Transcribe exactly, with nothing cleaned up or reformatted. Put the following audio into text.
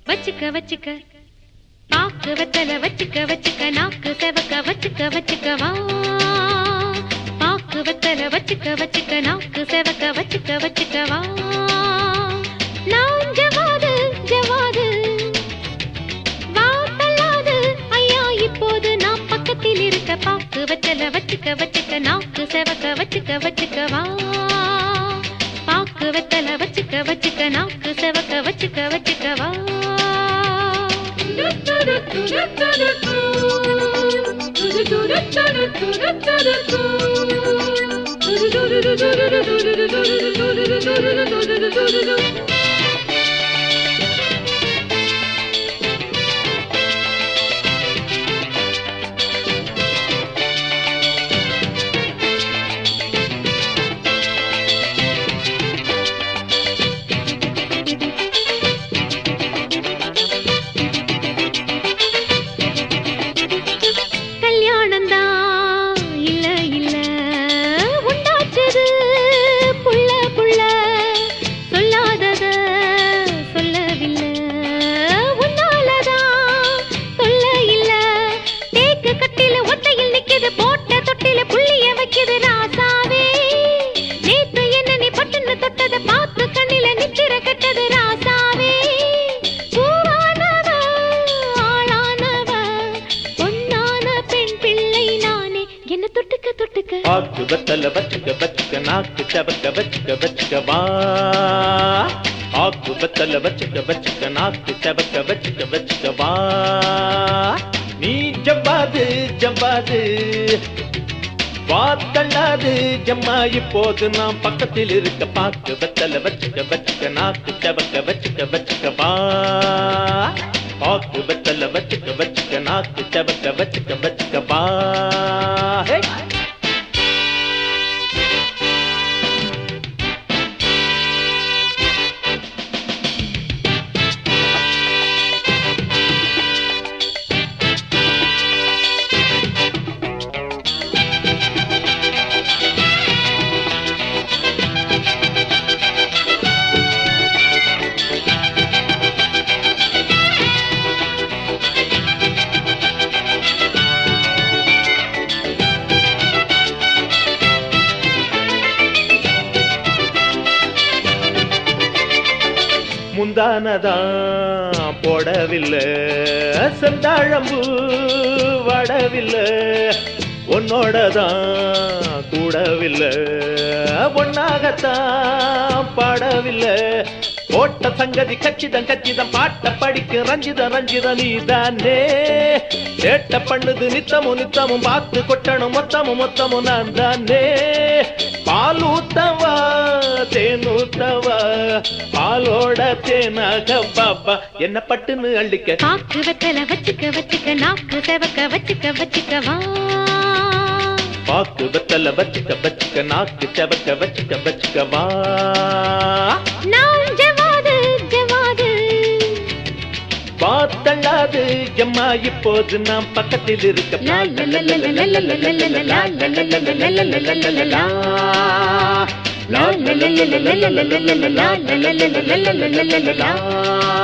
வச்சுக்க வச்சுக்க பாக்கு வெத்தல வச்சுக்க வச்சுக்க நாக்கு செவக்க வச்சுக்க வச்சுக்கவா பாக்கு வெத்தல வச்சுக்க வச்சுக்க நாக்கு செவக்க வச்சுக்க வச்சுக்கவா நான் ஜவாது ஜவாது வா தள்ளாது ஐயா இப்போது நான் பக்கத்தில் இருக்க பாக்கு வெத்தல வச்சுக்க வச்சுக்க நாக்கு செவக்க வச்சுக்க வச்சுக்கவா பாக்கு வெத்தல வச்சுக்க வச்சுக்க நாக்கு செவக்க வச்சுக்க வச்சுக்கவா பாக்கு வெத்தல வச்சுக்க வச்சுக்க நாக்கு செவக்க வச்சுக்க வச்சுக்கவா பாக்கு வெத்தல வச்சுக்க வச்சுக்க நாக்கு செவக்க வச்சுக்க வச்சுக்கவா நீ ஜவ்வாது ஜவ்வாது வா தள்ளாது ஜம்மா இப்போது நான் பக்கத்தில் இருக்க பாக்கு வெத்தல வச்சுக்க வச்சுக்க நாக்கு செவக்க வச்சுக்க வச்சுக்கவா பாக்கு வெத்தல வச்சுக்க வச்சுக்க நாக்கு செவக்க வச்சுக்க வச்சுக்கவா முந்தானதான் போடவில்லை செந்தாழம்பு வடவில்லை உன்னோடதான் கூடவில்லை ஒன்னாகத்தான் பாடவில்லை ஓட்ட சங்கதி கச்சிதம் கச்சிதம் பாட்ட படிக்க ரஞ்சித ரஞ்சித நீதானே சேட்ட பண்ணுது நித்தமும் நித்தமும் பார்த்து கொட்டணும் மொத்தமும் மொத்தமும் நான் தானே பால் ஊத்தவா தேனூத்தவா பாலோட தேனாக பாப்பா என்ன பட்டுன்னு அள்ளிக்க பாக்கு வெத்தல வச்சுக்க வச்சுக்க நாக்கு செவக்க வச்சுக்க வச்சுக்கவா பாக்கு வெத்தல வச்சுக்க வச்சுக்க நாக்கு செவக்க வச்சுக்க வச்சுக்கவா நான் ஜவாது ஜவாது வா தள்ளாது ஜம்மா இப்போது நாம் பக்கத்தில் இருக்க லா